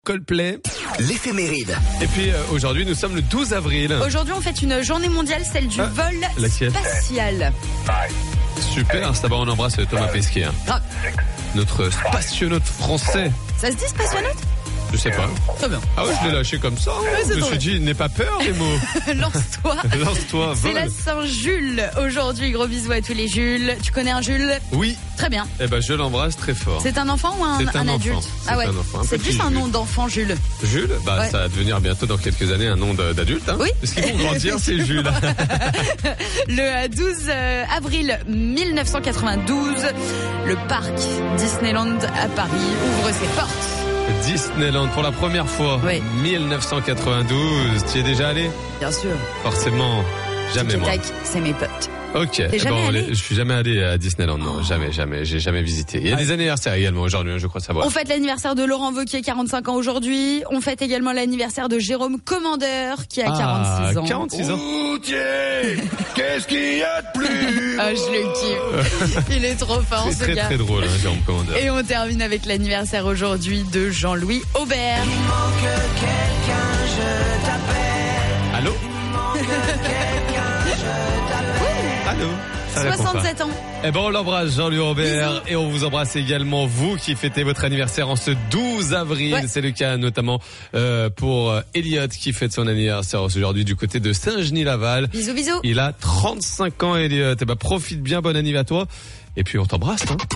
Coldplay. L'éphéméride. Et puis aujourd'hui nous sommes le 12 avril. Aujourd'hui on fête une journée mondiale, celle du vol laquelle spatial. Super, c'est d'abord on embrasse Thomas Pesquet, Ah, notre spationaute français. ça se dit spationaute? Je sais pas. Très bien. Ah ouais, je l'ai lâché comme ça. c'est Je me drôle. suis dit, n'aie pas peur les mots. Lance-toi. Lance-toi, C'est vole. la Saint-Jules aujourd'hui, gros bisous à tous les Jules. Tu connais un Jules? Oui, Très bien. eh ben je l'embrasse très fort. C'est un enfant ou C'est un adulte? enfant. Ah ouais, C'est un enfant, un c'est petit plus un Jules. nom d'enfant Jules. Jules, Ouais. ça va devenir bientôt dans quelques années un nom d'adulte. Hein. Oui. Parce qu'ils vont grandir, c'est Jules. Le 12 avril 1992, le parc Disneyland à Paris ouvre ses portes. Disneyland pour la première fois. Oui. 1992. Tu y es déjà allé? Bien sûr. Forcément. Jamais moi. Tic-tac, c'est mes potes. Ok. T'es jamais allé? Je suis jamais allé à Disneyland. Non, jamais. J'ai jamais visité. Il y a des anniversaires également aujourd'hui, je crois savoir. On fête l'anniversaire de Laurent Wauquiez, 45 ans aujourd'hui. On fête également l'anniversaire de Jérôme Commandeur, qui a 46 ans. 46 ans. Routier, qu'est-ce qu'il y a de plus Ah, je le kiffe. Il est trop fort, C'est ce très gars. très drôle, hein, Jérôme Commandeur. Et on termine avec l'anniversaire aujourd'hui de Jean-Louis Aubert. Allô? Allô? Ça répond pas. 67 ans. Eh ben, on l'embrasse, Jean-Louis Robert, et on vous embrasse également, vous qui fêtez votre anniversaire en ce 12 avril. Ouais. C'est le cas notamment pour Elliot qui fête son anniversaire aujourd'hui du côté de Saint-Genis-Laval. Bisous, bisous. Il a 35 ans, Elliot. Eh ben, profite bien, bon anniversaire à toi. Et puis, on t'embrasse, hein.